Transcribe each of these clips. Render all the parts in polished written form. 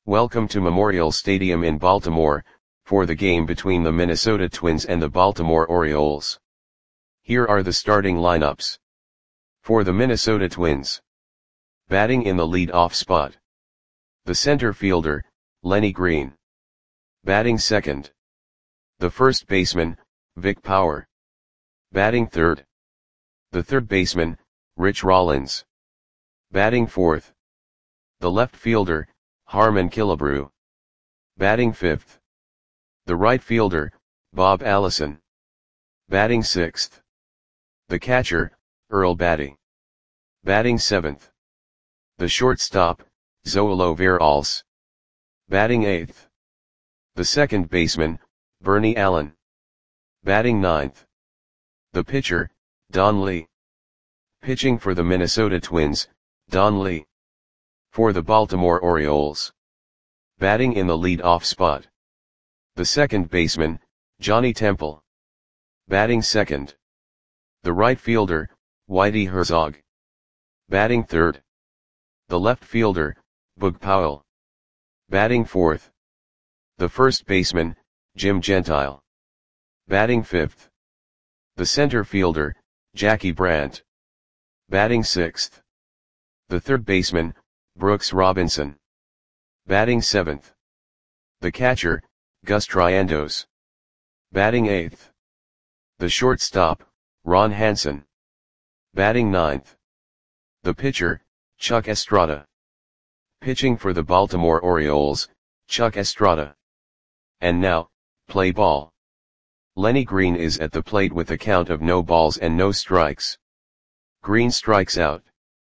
Welcome to Memorial Stadium in Baltimore, for the game between the Minnesota Twins and the Baltimore Orioles. Here are the starting lineups. For the Minnesota Twins. Batting in the lead-off spot. The center fielder, Lenny Green. Batting second. The first baseman, Vic Power. Batting third. The third baseman, Rich Rollins. Batting fourth. The left fielder, Harmon Killebrew. Batting fifth. The right fielder, Bob Allison. Batting sixth. The catcher, Earl Battey. Batting seventh. The shortstop, Zoilo Veralce. Batting eighth. The second baseman, Bernie Allen. Batting ninth. The pitcher, Don Lee. Pitching for the Minnesota Twins, Don Lee. For the Baltimore Orioles. Batting in the lead-off spot. The second baseman, Johnny Temple. Batting second. The right fielder, Whitey Herzog. Batting third. The left fielder, Boog Powell. Batting fourth. The first baseman, Jim Gentile. Batting fifth. The center fielder, Jackie Brandt. Batting sixth. The third baseman, Brooks Robinson. Batting seventh. The catcher, Gus Triandos. Batting eighth. The shortstop, Ron Hansen. Batting ninth. The pitcher, Chuck Estrada. Pitching for the Baltimore Orioles, Chuck Estrada. And now, play ball. Lenny Green is at the plate with a count of no balls and no strikes. Green strikes out.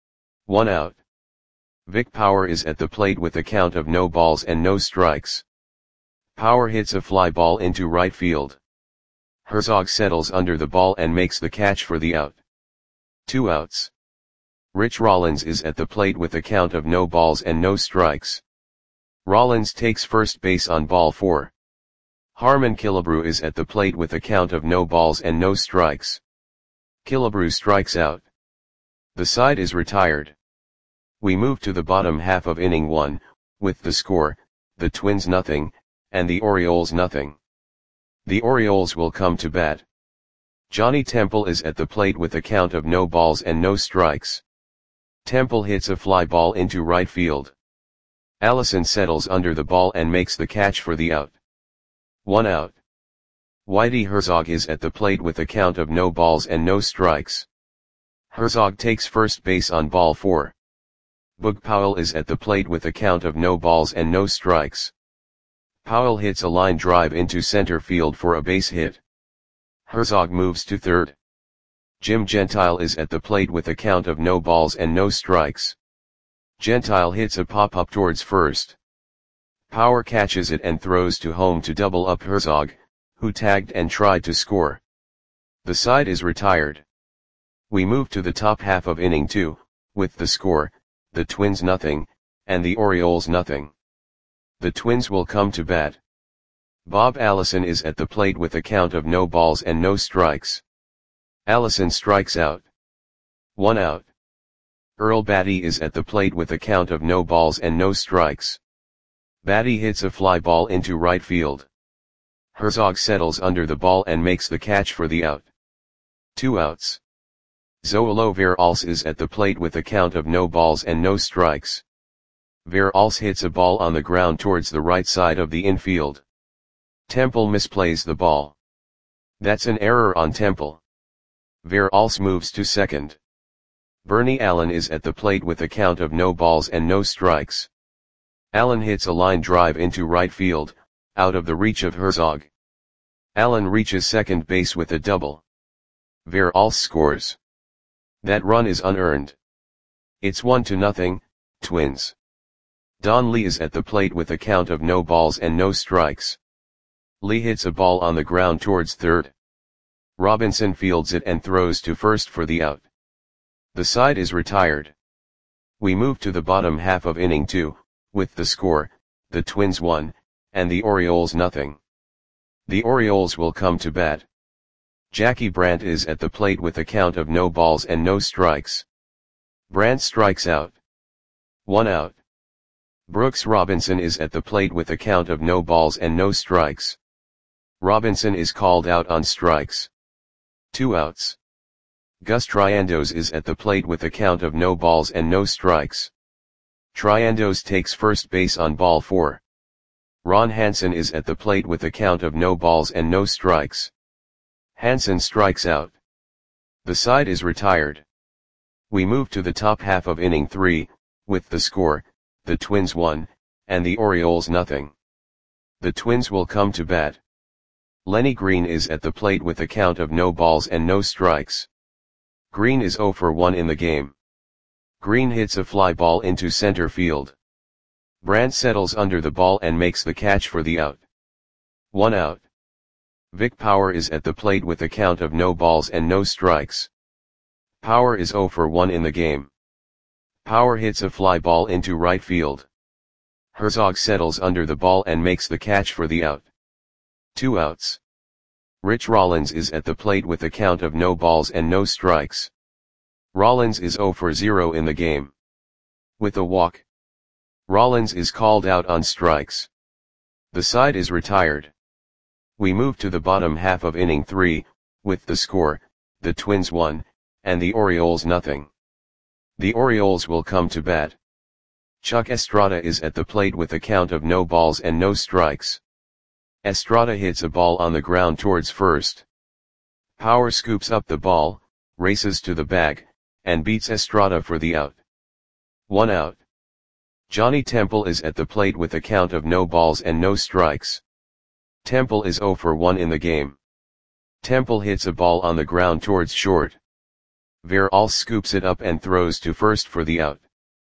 1 out. Vic Power is at the plate with a count of no balls and no strikes. Power hits a fly ball into right field. Herzog settles under the ball and makes the catch for the out. 2 outs. Rich Rollins is at the plate with a count of no balls and no strikes. Rollins takes first base on ball 4. Harmon Killebrew is at the plate with a count of no balls and no strikes. Killebrew strikes out. The side is retired. We move to the bottom half of inning 1, with the score, the Twins nothing, and the Orioles nothing. The Orioles will come to bat. Johnny Temple is at the plate with a count of no balls and no strikes. Temple hits a fly ball into right field. Allison settles under the ball and makes the catch for the out. 1 out. Whitey Herzog is at the plate with a count of no balls and no strikes. Herzog takes first base on ball 4. Boog Powell is at the plate with a count of no balls and no strikes. Powell hits a line drive into center field for a base hit. Herzog moves to third. Jim Gentile is at the plate with a count of no balls and no strikes. Gentile hits a pop-up towards first. Power catches it and throws to home to double up Herzog, who tagged and tried to score. The side is retired. We move to the top half of inning 2, with the score, the Twins nothing, and the Orioles nothing. The Twins will come to bat. Bob Allison is at the plate with a count of no balls and no strikes. Allison strikes out. 1 out. Earl Battey is at the plate with a count of no balls and no strikes. Battey hits a fly ball into right field. Herzog settles under the ball and makes the catch for the out. 2 outs. Zoilo Veralce is at the plate with a count of no balls and no strikes. Veralce hits a ball on the ground towards the right side of the infield. Temple misplays the ball. That's an error on Temple. Veralce moves to second. Bernie Allen is at the plate with a count of no balls and no strikes. Allen hits a line drive into right field, out of the reach of Herzog. Allen reaches second base with a double. Veralce scores. That run is unearned. It's 1-0, Twins. Don Lee is at the plate with a count of no balls and no strikes. Lee hits a ball on the ground towards third. Robinson fields it and throws to first for the out. The side is retired. We move to the bottom half of inning 2, with the score, the Twins 1, and the Orioles nothing. The Orioles will come to bat. Jackie Brandt is at the plate with a count of no balls and no strikes. Brandt strikes out. 1 out. Brooks Robinson is at the plate with a count of no balls and no strikes. Robinson is called out on strikes. 2 outs. Gus Triandos is at the plate with a count of no balls and no strikes. Triandos takes first base on ball 4. Ron Hansen is at the plate with a count of no balls and no strikes. Hansen strikes out. The side is retired. We move to the top half of inning 3, with the score, the Twins 1, and the Orioles nothing. The Twins will come to bat. Lenny Green is at the plate with a count of no balls and no strikes. Green is 0 for 1 in the game. Green hits a fly ball into center field. Brandt settles under the ball and makes the catch for the out. 1 out. Vic Power is at the plate with a count of no balls and no strikes. Power is 0 for 1 in the game. Power hits a fly ball into right field. Herzog settles under the ball and makes the catch for the out. 2 outs. Rich Rollins is at the plate with a count of no balls and no strikes. Rollins is 0 for 0 in the game. With a walk. Rollins is called out on strikes. The side is retired. We move to the bottom half of inning 3, with the score, the Twins 1, and the Orioles nothing. The Orioles will come to bat. Chuck Estrada is at the plate with a count of no balls and no strikes. Estrada hits a ball on the ground towards first. Power scoops up the ball, races to the bag, and beats Estrada for the out. 1 out. Johnny Temple is at the plate with a count of no balls and no strikes. Temple is 0 for 1 in the game. Temple hits a ball on the ground towards short. Veralce scoops it up and throws to first for the out.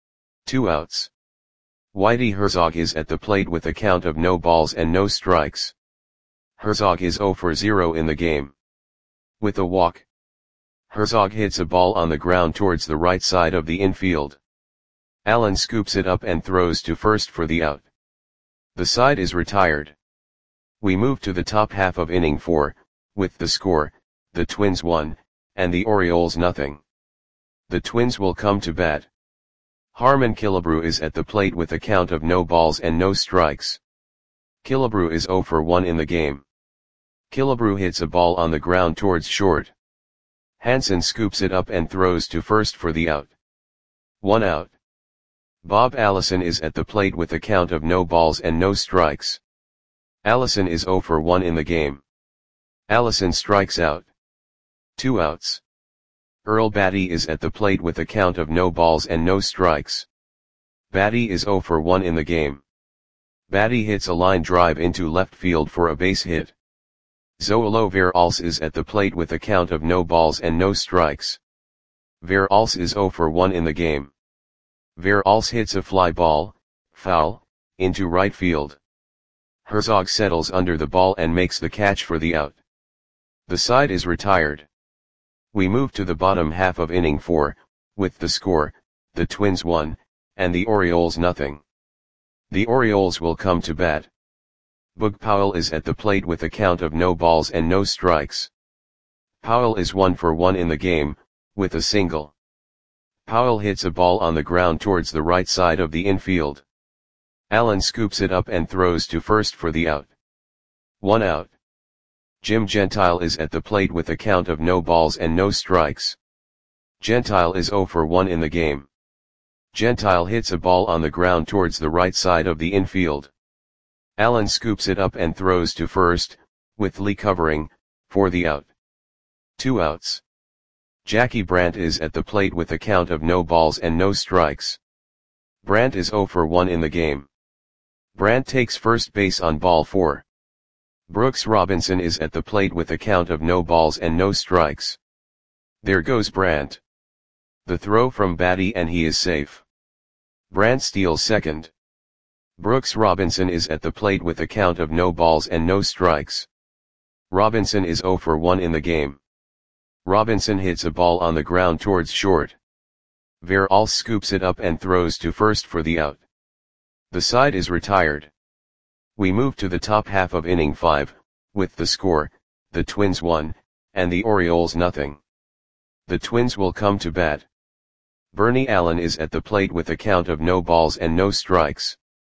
2 outs. Whitey Herzog is at the plate with a count of no balls and no strikes. Herzog is 0 for 0 in the game. With a walk. Herzog hits a ball on the ground towards the right side of the infield. Allen scoops it up and throws to first for the out. The side is retired. We move to the top half of inning 4, with the score, the Twins 1, and the Orioles nothing. The Twins will come to bat. Harmon Killebrew is at the plate with a count of no balls and no strikes. Killebrew is 0 for 1 in the game. Killebrew hits a ball on the ground towards short. Hansen scoops it up and throws to first for the out. 1 out. Bob Allison is at the plate with a count of no balls and no strikes. Allison is 0 for 1 in the game. Allison strikes out. 2 outs. Earl Batty is at the plate with a count of no balls and no strikes. Batty is 0 for 1 in the game. Batty hits a line drive into left field for a base hit. Zoilo Veralce is at the plate with a count of no balls and no strikes. Veralce is 0 for 1 in the game. Veralce hits a fly ball, foul, into right field. Herzog settles under the ball and makes the catch for the out. The side is retired. We move to the bottom half of inning 4, with the score, the Twins 1, and the Orioles nothing. The Orioles will come to bat. Boog Powell is at the plate with a count of no balls and no strikes. Powell is 1 for 1 in the game, with a single. Powell hits a ball on the ground towards the right side of the infield. Allen scoops it up and throws to first for the out. 1 out. Jim Gentile is at the plate with a count of no balls and no strikes. Gentile is 0 for 1 in the game. Gentile hits a ball on the ground towards the right side of the infield. Allen scoops it up and throws to first, with Lee covering, for the out. 2 outs. Jackie Brandt is at the plate with a count of no balls and no strikes. Brandt is 0 for 1 in the game. Brandt takes first base on ball 4. Brooks Robinson is at the plate with a count of no balls and no strikes. There goes Brandt. The throw from Batty and he is safe. Brandt steals second. Brooks Robinson is at the plate with a count of no balls and no strikes. Robinson is 0 for 1 in the game. Robinson hits a ball on the ground towards short. Veralce scoops it up and throws to first for the out. The side is retired. We move to the top half of inning 5, with the score, the Twins 1, and the Orioles nothing. The Twins will come to bat. Bernie Allen is at the plate with a count of no balls and no strikes.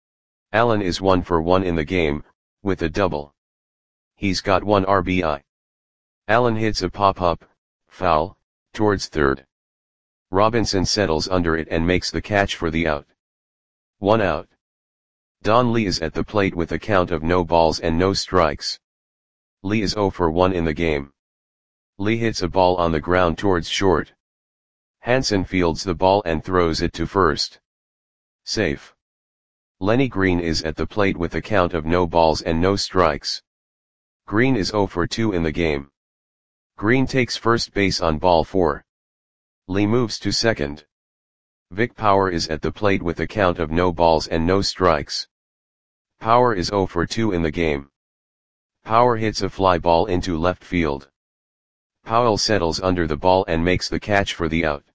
Allen is 1 for 1 in the game, with a double. He's got 1 RBI. Allen hits a pop-up, foul, towards third. Robinson settles under it and makes the catch for the out. 1 out. Don Lee is at the plate with a count of no balls and no strikes. Lee is 0 for 1 in the game. Lee hits a ball on the ground towards short. Hansen fields the ball and throws it to first. Safe. Lenny Green is at the plate with a count of no balls and no strikes. Green is 0 for 2 in the game. Green takes first base on ball 4. Lee moves to second. Vic Power is at the plate with a count of no balls and no strikes. Power is 0 for 2 in the game. Power hits a fly ball into left field. Powell settles under the ball and makes the catch for the out.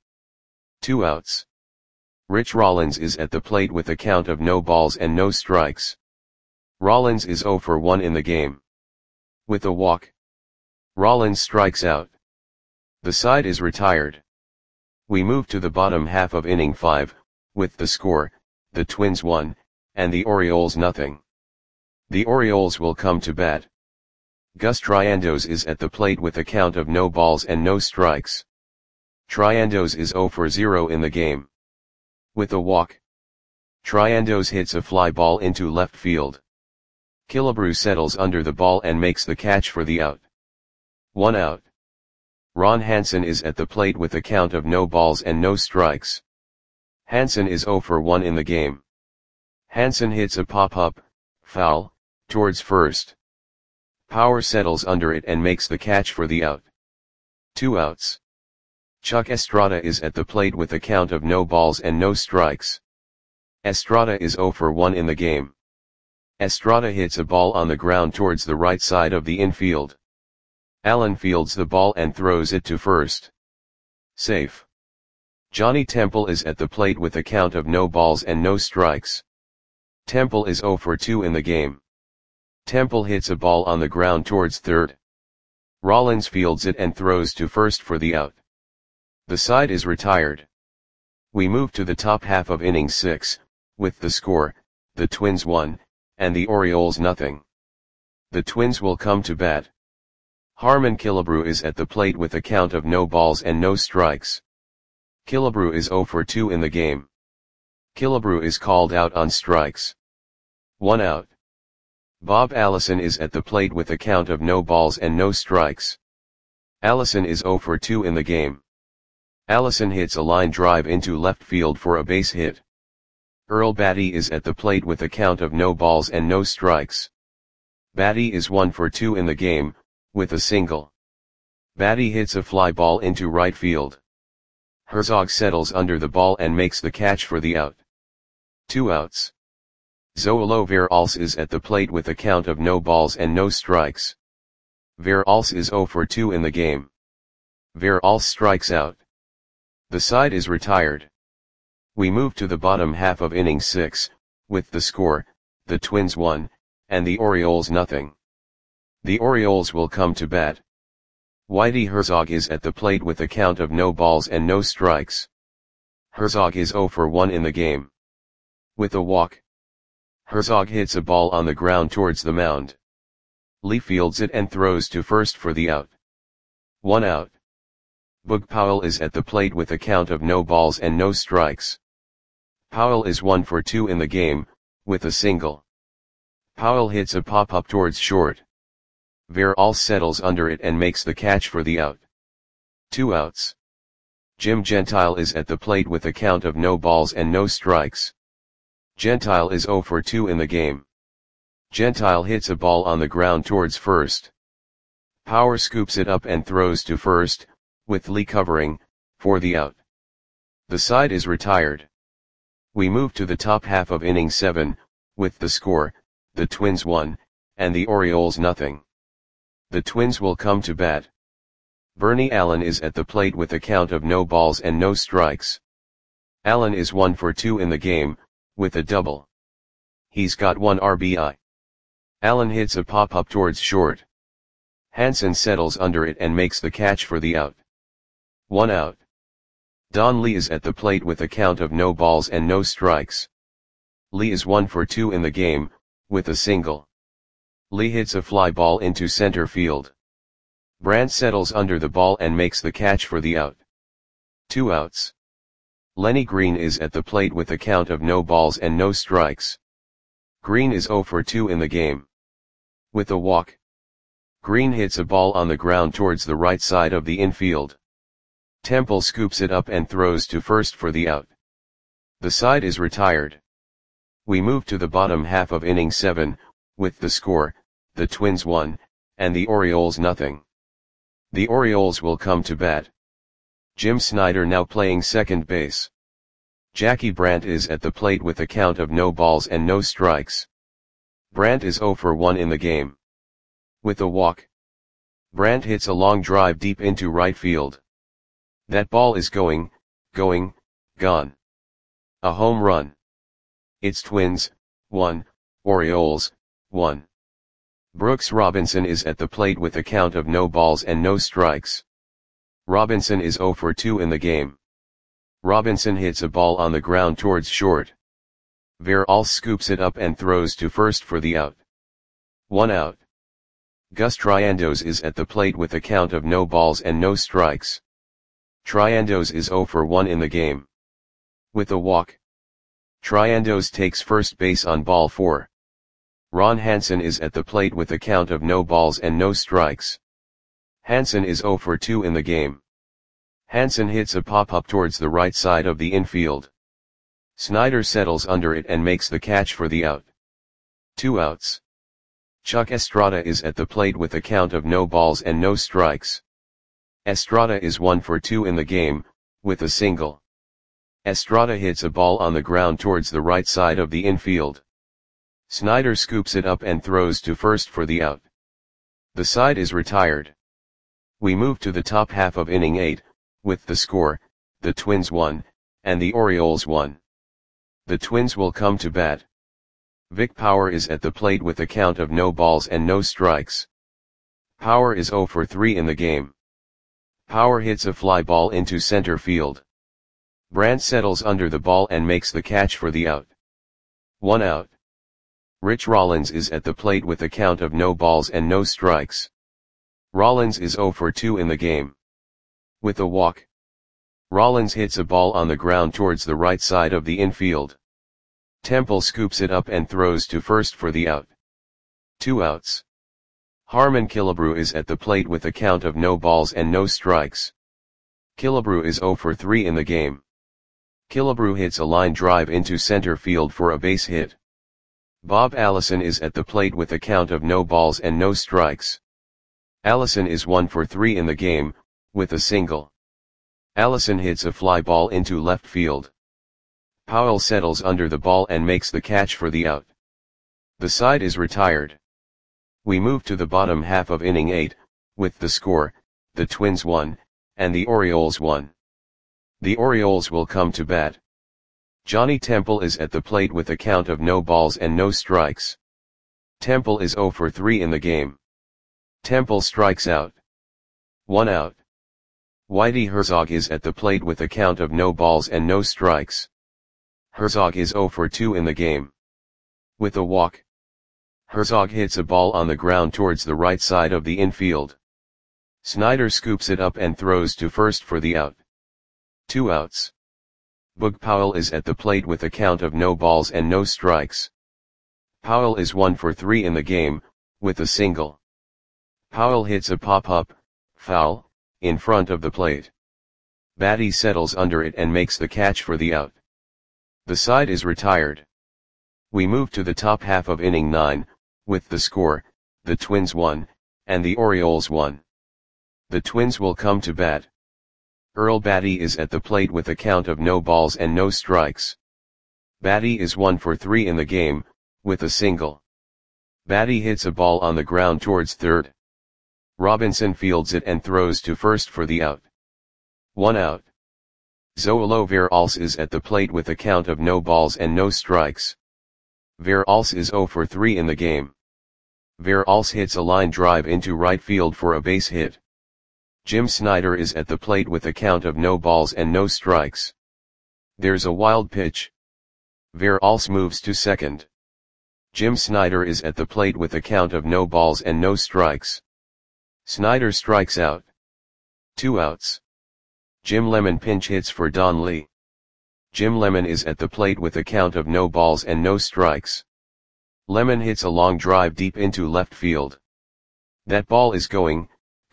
2 outs. Rich Rollins is at the plate with a count of no balls and no strikes. Rollins is 0 for 1 in the game. With a walk, Rollins strikes out. The side is retired. We move to the bottom half of inning 5, with the score, the Twins 1, and the Orioles nothing. The Orioles will come to bat. Gus Triandos is at the plate with a count of no balls and no strikes. Triandos is 0 for 0 in the game. With a walk, Triandos hits a fly ball into left field. Killebrew settles under the ball and makes the catch for the out. 1 out. Ron Hansen is at the plate with a count of no balls and no strikes. Hansen is 0 for 1 in the game. Hansen hits a pop-up, foul, towards first. Power settles under it and makes the catch for the out. 2 outs. Chuck Estrada is at the plate with a count of no balls and no strikes. Estrada is 0 for 1 in the game. Estrada hits a ball on the ground towards the right side of the infield. Allen fields the ball and throws it to first. Safe. Johnny Temple is at the plate with a count of no balls and no strikes. Temple is 0 for 2 in the game. Temple hits a ball on the ground towards third. Rollins fields it and throws to first for the out. The side is retired. We move to the top half of inning 6, with the score, the Twins 1, and the Orioles nothing. The Twins will come to bat. Harmon Killebrew is at the plate with a count of no balls and no strikes. Killebrew is 0 for 2 in the game. Killebrew is called out on strikes. 1 out. Bob Allison is at the plate with a count of no balls and no strikes. Allison is 0 for 2 in the game. Allison hits a line drive into left field for a base hit. Earl Batty is at the plate with a count of no balls and no strikes. Batty is 1 for 2 in the game, with a single. Batty hits a fly ball into right field. Herzog settles under the ball and makes the catch for the out. 2 outs. Zoilo Veralce is at the plate with a count of no balls and no strikes. Veralce is 0 for 2 in the game. Veralce strikes out. The side is retired. We move to the bottom half of inning 6, with the score, the Twins 1, and the Orioles nothing. The Orioles will come to bat. Whitey Herzog is at the plate with a count of no balls and no strikes. Herzog is 0 for 1 in the game. With a walk, Herzog hits a ball on the ground towards the mound. Lee fields it and throws to first for the out. 1 out. Boog Powell is at the plate with a count of no balls and no strikes. Powell is 1 for 2 in the game, with a single. Powell hits a pop-up towards short. Veralce settles under it and makes the catch for the out. 2 outs. Jim Gentile is at the plate with a count of no balls and no strikes. Gentile is 0 for 2 in the game. Gentile hits a ball on the ground towards first. Power scoops it up and throws to first, with Lee covering, for the out. The side is retired. We move to the top half of inning 7, with the score, the Twins 1, and the Orioles nothing. The Twins will come to bat. Bernie Allen is at the plate with a count of no balls and no strikes. Allen is 1 for 2 in the game, with a double. He's got 1 RBI. Allen hits a pop-up towards short. Hansen settles under it and makes the catch for the out. 1 out. Don Lee is at the plate with a count of no balls and no strikes. Lee is 1 for 2 in the game, with a single. Lee hits a fly ball into center field. Brandt settles under the ball and makes the catch for the out. 2 outs. Lenny Green is at the plate with a count of no balls and no strikes. Green is 0 for 2 in the game. With a walk. Green hits a ball on the ground towards the right side of the infield. Temple scoops it up and throws to first for the out. The side is retired. We move to the bottom half of inning 7, with the score, the Twins 1, and the Orioles nothing. The Orioles will come to bat. Jim Snyder now playing second base. Jackie Brandt is at the plate with a count of no balls and no strikes. Brandt is 0 for 1 in the game. With a walk. Brandt hits a long drive deep into right field. That ball is gone. A home run. It's Twins, 1, Orioles, 1. Brooks Robinson is at the plate with a count of no balls and no strikes. Robinson is 0 for 2 in the game. Robinson hits a ball on the ground towards short. Veralls scoops it up and throws to first for the out. 1 out. Gus Triandos is at the plate with a count of no balls and no strikes. Triandos is 0 for 1 in the game. With a walk. Triandos takes first base on ball 4. Ron Hansen is at the plate with a count of no balls and no strikes. Hansen is 0 for 2 in the game. Hansen hits a pop-up towards the right side of the infield. Snyder settles under it and makes the catch for the out. 2 outs. Chuck Estrada is at the plate with a count of no balls and no strikes. Estrada is 1 for 2 in the game, with a single. Estrada hits a ball on the ground towards the right side of the infield. Snyder scoops it up and throws to first for the out. The side is retired. We move to the top half of inning 8, with the score, the Twins 1, and the Orioles 1. The Twins will come to bat. Vic Power is at the plate with a count of no balls and no strikes. Power is 0 for 3 in the game. Power hits a fly ball into center field. Brandt settles under the ball and makes the catch for the out. 1 out. Rich Rollins is at the plate with a count of no balls and no strikes. Rollins is 0 for 2 in the game. With a walk. Rollins hits a ball on the ground towards the right side of the infield. Temple scoops it up and throws to first for the out. 2 outs. Harmon Killebrew is at the plate with a count of no balls and no strikes. Killebrew is 0 for 3 in the game. Killebrew hits a line drive into center field for a base hit. Bob Allison is at the plate with a count of no balls and no strikes. Allison is 1 for 3 in the game, with a single. Allison hits a fly ball into left field. Powell settles under the ball and makes the catch for the out. The side is retired. We move to the bottom half of inning 8, with the score, the Twins 1, and the Orioles 1. The Orioles will come to bat. Johnny Temple is at the plate with a count of no balls and no strikes. Temple is 0 for 3 in the game. Temple strikes out. 1 out. Whitey Herzog is at the plate with a count of no balls and no strikes. Herzog is 0 for 2 in the game. With a walk. Herzog hits a ball on the ground towards the right side of the infield. Snyder scoops it up and throws to first for the out. 2 outs. Boog Powell is at the plate with a count of no balls and no strikes. Powell is 1 for 3 in the game, with a single. Powell hits a pop-up, foul, in front of the plate. Batty settles under it and makes the catch for the out. The side is retired. We move to the top half of inning 9, with the score, the Twins 1, and the Orioles 1. The Twins will come to bat. Earl Batty is at the plate with a count of no balls and no strikes. Batty is 1 for 3 in the game, with a single. Batty hits a ball on the ground towards third. Robinson fields it and throws to first for the out. 1 out. Zoilo Veralls is at the plate with a count of no balls and no strikes. Veralls is 0 for 3 in the game. Veralls hits a line drive into right field for a base hit. Jim Snyder is at the plate with a count of no balls and no strikes. There's a wild pitch. Veralls moves to second. Jim Snyder is at the plate with a count of no balls and no strikes. Snyder strikes out. 2 outs. Jim Lemon pinch hits for Don Lee. Jim Lemon is at the plate with a count of no balls and no strikes. Lemon hits a long drive deep into left field. That ball is going,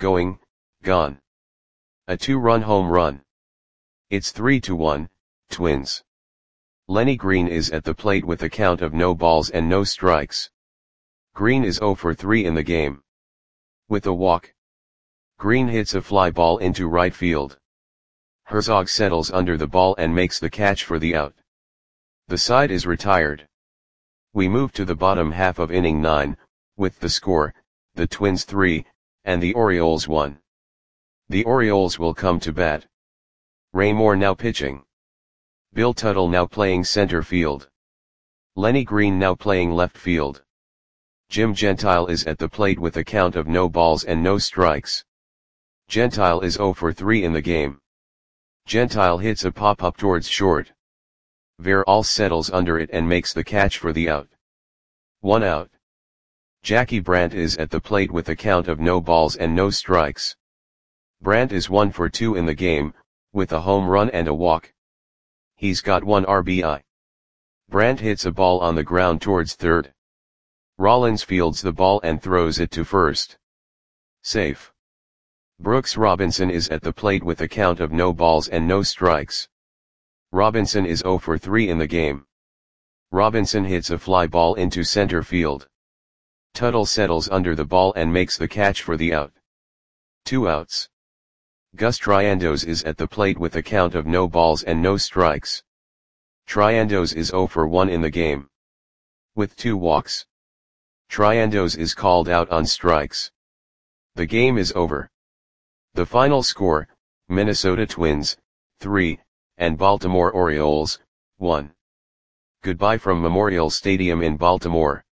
gone. A 2-run home run. It's 3-1, Twins. Lenny Green is at the plate with a count of no balls and no strikes. Green is 0 for 3 in the game. With a walk. Green hits a fly ball into right field. Herzog settles under the ball and makes the catch for the out. The side is retired. We move to the bottom half of inning 9, with the score, the Twins 3, and the Orioles 1. The Orioles will come to bat. Ray Moore now pitching. Bill Tuttle now playing center field. Lenny Green now playing left field. Jim Gentile is at the plate with a count of no balls and no strikes. Gentile is 0 for 3 in the game. Gentile hits a pop-up towards short. Veralls settles under it and makes the catch for the out. 1 out. Jackie Brandt is at the plate with a count of no balls and no strikes. Brandt is 1 for 2 in the game, with a home run and a walk. He's got 1 RBI. Brandt hits a ball on the ground towards third. Rollins fields the ball and throws it to first. Safe. Brooks Robinson is at the plate with a count of no balls and no strikes. Robinson is 0 for 3 in the game. Robinson hits a fly ball into center field. Tuttle settles under the ball and makes the catch for the out. 2 outs. Gus Triandos is at the plate with a count of no balls and no strikes. Triandos is 0 for 1 in the game. With 2 walks. Triandos is called out on strikes. The game is over. The final score, Minnesota Twins, 3, and Baltimore Orioles, 1. Goodbye from Memorial Stadium in Baltimore.